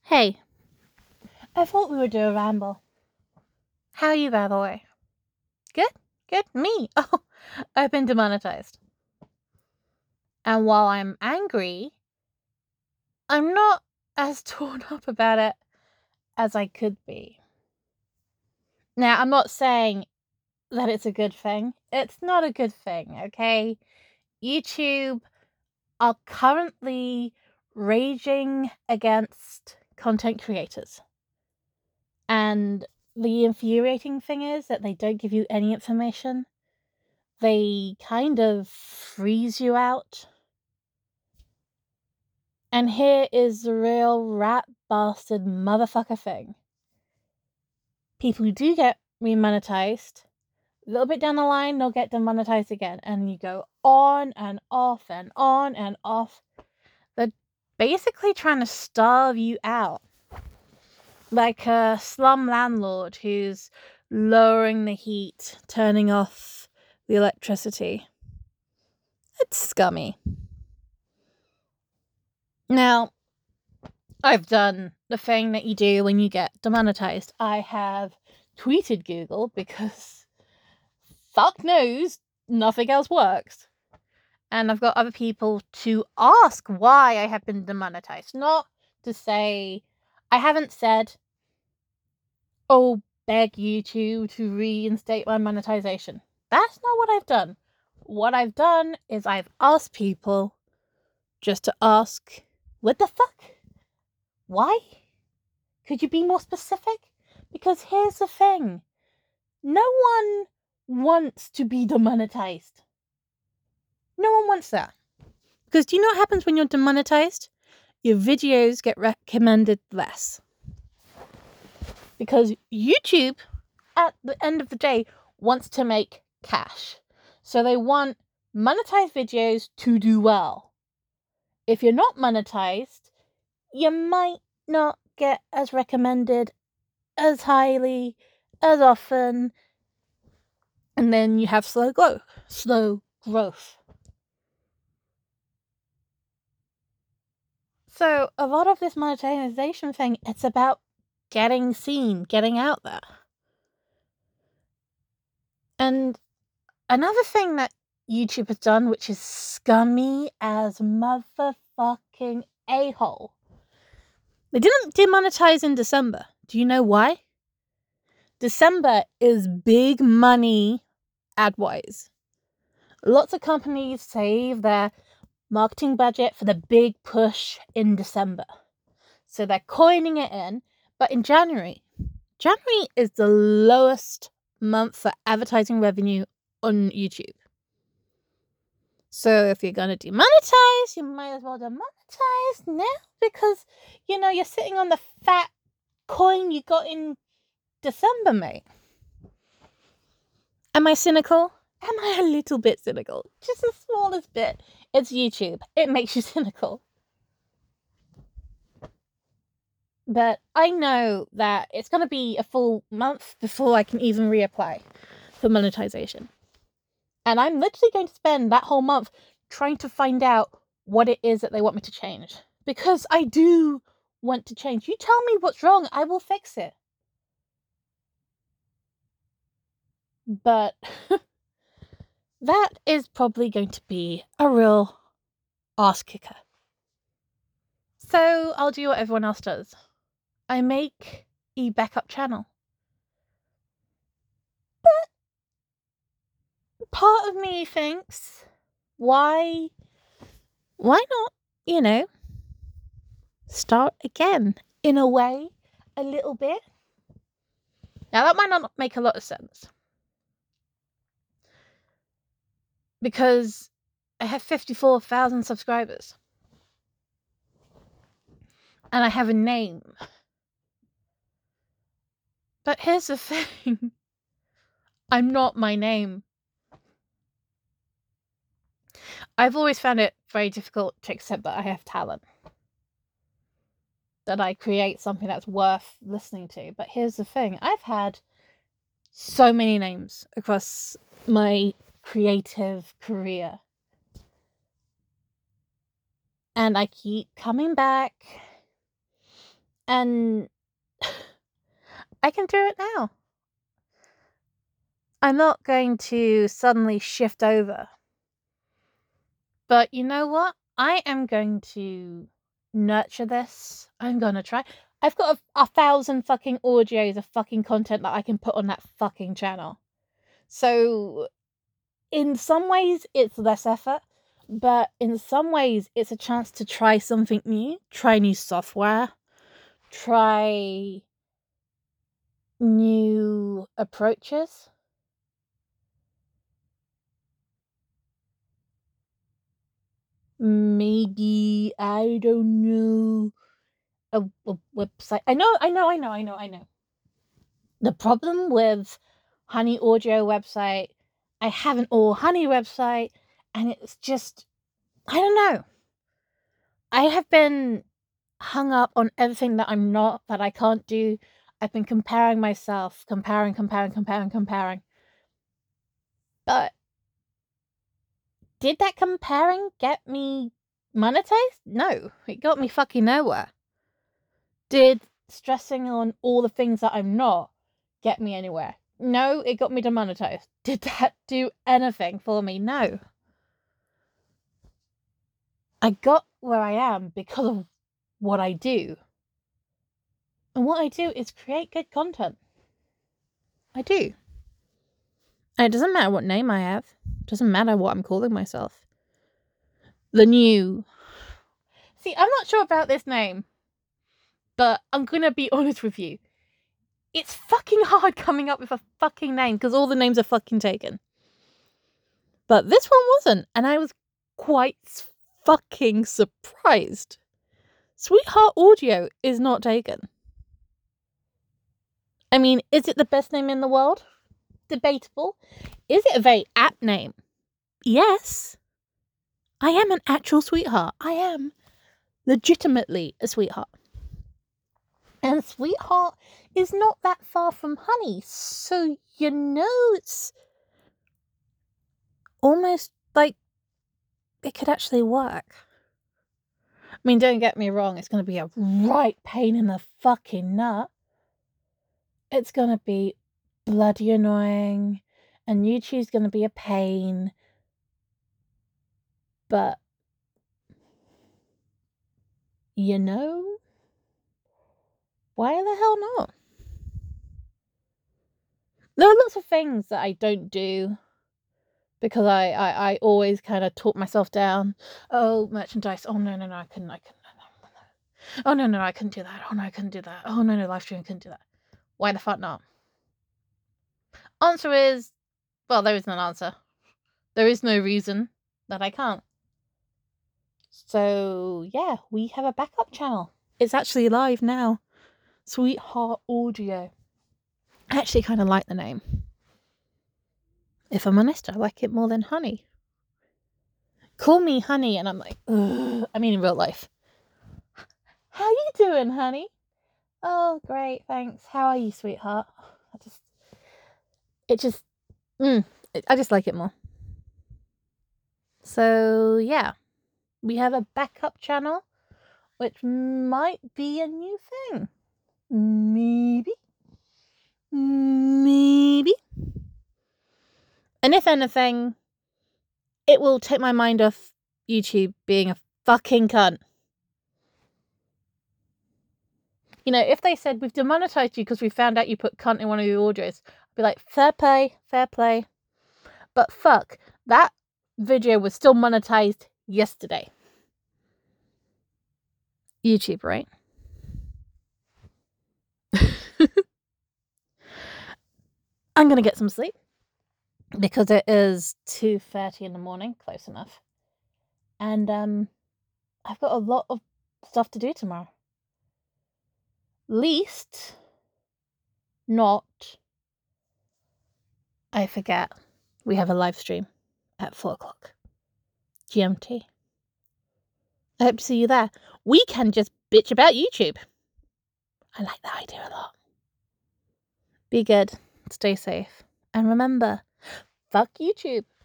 Hey, I thought we would do a ramble. How are you, by the way? Good? Good? Me? Oh, I've been demonetized. And while I'm angry, I'm not as torn up about it as I could be. Now, I'm not saying that it's a good thing. It's not a good thing, okay? YouTube are currently raging against content creators. And the infuriating thing is that they don't give you any information. They kind of freeze you out. And here is the real rat bastard motherfucker thing. People who do get remonetized, a little bit down the line, they'll get demonetized again. And you go on and off and on and off. They're basically trying to starve you out. Like a slum landlord who's lowering the heat, turning off the electricity. It's scummy. Now, I've done the thing that you do when you get demonetized. I have tweeted Google because fuck knows nothing else works. And I've got other people to ask why I have been demonetized. Not to say, I haven't said, oh, beg YouTube to reinstate my monetization. That's not what I've done. What I've done is I've asked people just to ask, what the fuck? Why? Could you be more specific? Because here's the thing. No one wants to be demonetized. No one wants that. Because do you know what happens when you're demonetized? Your videos get recommended less. Because YouTube, at the end of the day, wants to make cash. So they want monetized videos to do well. If you're not monetized, you might not get as recommended as highly, as often, and then you have slow growth. So a lot of this monetization thing, it's about getting seen, getting out there. And another thing that YouTube has done, which is scummy as motherfucking a-hole. They didn't demonetize in December. Do you know why? December is big money ad-wise. Lots of companies save their marketing budget for the big push in December. So they're coining it in. But in January is the lowest month for advertising revenue on YouTube. So if you're going to demonetize, you might as well demonetize now because, you're sitting on the fat coin you got in December, mate. Am I cynical? Am I a little bit cynical? Just the smallest bit. It's YouTube. It makes you cynical. But I know that it's going to be a full month before I can even reapply for monetization. And I'm literally going to spend that whole month trying to find out what it is that they want me to change. Because I do want to change. You tell me what's wrong, I will fix it. But that is probably going to be a real ass kicker. So I'll do what everyone else does. I make a backup channel. But part of me thinks, why not, start again in a way, a little bit? Now that might not make a lot of sense. Because I have 54,000 subscribers. And I have a name. But here's the thing. I'm not my name. I've always found it very difficult to accept that I have talent. That I create something that's worth listening to. But here's the thing. I've had so many names across my creative career. And I keep coming back. And I can do it now. I'm not going to suddenly shift over. But you know what? I am going to nurture this. I'm going to try. I've got a 1,000 fucking audios of fucking content that I can put on that fucking channel. So, in some ways, it's less effort. But in some ways, it's a chance to try something new. Try new software. Try new approaches. Maybe, I don't know, a website. I know. The problem with Honey Audio website, I have an All Honey website, and it's just, I don't know. I have been hung up on everything that I'm not, that I can't do. I've been comparing myself, comparing. But did that comparing get me monetized? No, it got me fucking nowhere. Did stressing on all the things that I'm not get me anywhere? No, it got me demonetized. Did that do anything for me? No. I got where I am because of what I do. And what I do is create good content. I do. And it doesn't matter what name I have. It doesn't matter what I'm calling myself. The new... See, I'm not sure about this name. But I'm gonna be honest with you. It's fucking hard coming up with a fucking name because all the names are fucking taken. But this one wasn't, and I was quite fucking surprised. Sweetheart Audio is not taken. I mean, is it the best name in the world? Debatable. Is it a very apt name? Yes. I am an actual sweetheart. I am legitimately a sweetheart. And sweetheart is not that far from honey, so you know it's almost like it could actually work. I mean, don't get me wrong, it's going to be a right pain in the fucking nut. It's going to be bloody annoying, and YouTube's going to be a pain. But, you know, why the hell not? There are lots of things that I don't do because I always kind of talk myself down. Oh, merchandise. Oh, no, I couldn't. Oh, no, I couldn't do that. Oh, no, I couldn't do that. Oh, no, live stream, couldn't do that. Why the fuck not? Answer is, well, there isn't an answer. There is no reason that I can't. So, yeah, we have a backup channel. It's actually live now. Sweetheart Audio. I actually kind of like the name. If I'm honest, I like it more than Honey. Call me Honey, and I'm like, ugh. I mean, in real life. How you doing, honey? Oh, great, thanks. How are you, sweetheart? I just like it more. So, yeah. We have a backup channel, which might be a new thing. Maybe. And if anything, it will take my mind off YouTube being a fucking cunt. You know, if they said, we've demonetized you because we found out you put cunt in one of your audios, I'd be like, fair play. But fuck, that video was still monetized yesterday. YouTube, right? I'm gonna get some sleep because it is 2:30 in the morning, close enough. And I've got a lot of stuff to do tomorrow. Least not, I forget, we have a live stream at 4:00 GMT. I hope to see you there. We can just bitch about YouTube. I like that idea a lot. Be good, stay safe, and remember, fuck YouTube.